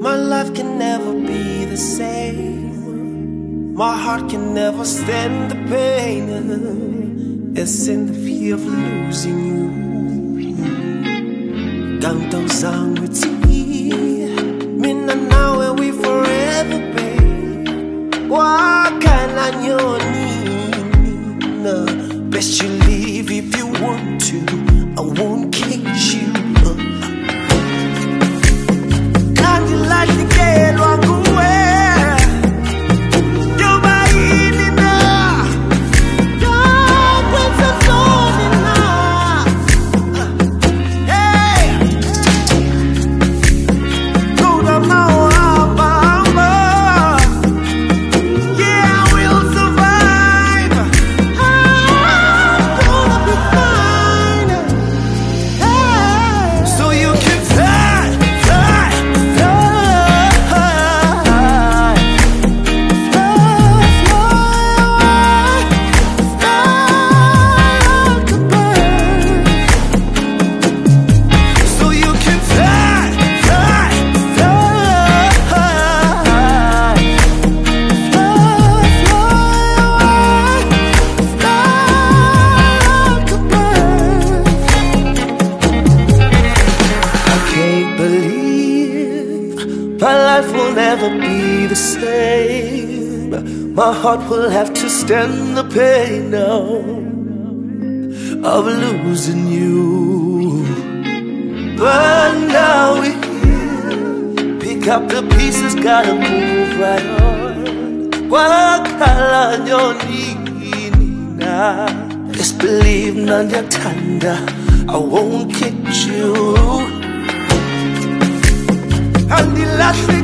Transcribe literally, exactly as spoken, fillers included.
My life can never be the same. My heart can never stand the pain. It's in the fear of losing you. Ganto sangwiti, mina nawe we forever, babe. Wakala nyoni, best you leave if you want to. I won't kiss you. Can't you like the girl walk away? You're my healing now. God, when's the sun enough? Hey, go down now, Mama. Yeah, I will survive. I'm gonna be fine. Hey, so you can fly, fly, fly, fly, fly away, fly like a bird. So you can fly, fly, fly, fly, fly away, fly like a bird. I can't believe my life will never be the same. My heart will have to stand the pain now of losing you. But now we here, pick up the pieces, gotta move right on. Wakala nyoni na, just believe nanya tanda, I won't kid you. And the last thing